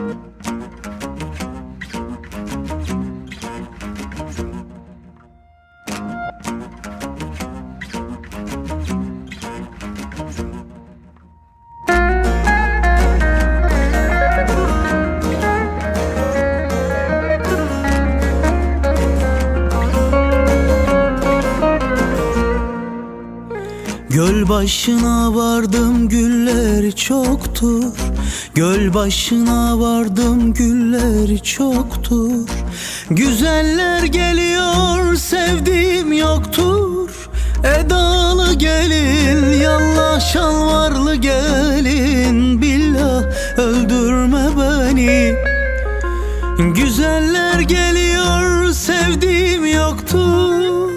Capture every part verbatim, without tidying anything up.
Göl başına vardım, güller çoktur. Göl başına vardım, güller çoktur. Güzeller geliyor, sevdiğim yoktur. Edalı gelin, yallah şalvarlı gelin, billah öldürme beni. Güzeller geliyor, sevdiğim yoktur.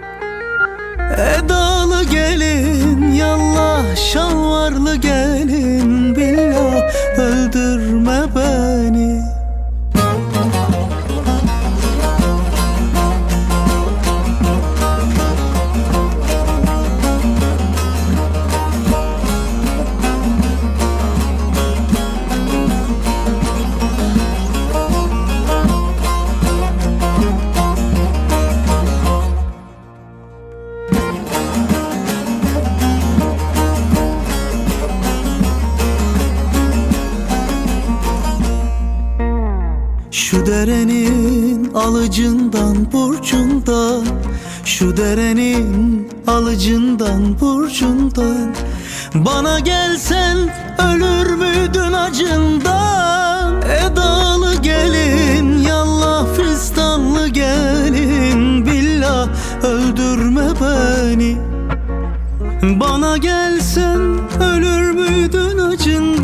Edalı gelin, yallah şalvarlı gelin, billah öldürme beni. Şu derenin alıcından burcundan, şu derenin alıcından burcundan, bana gelsen ölür müydün acından? Edalı gelin, yallah fistanlı gelin, billah öldürme beni. Bana gelsen ölür müydün acından?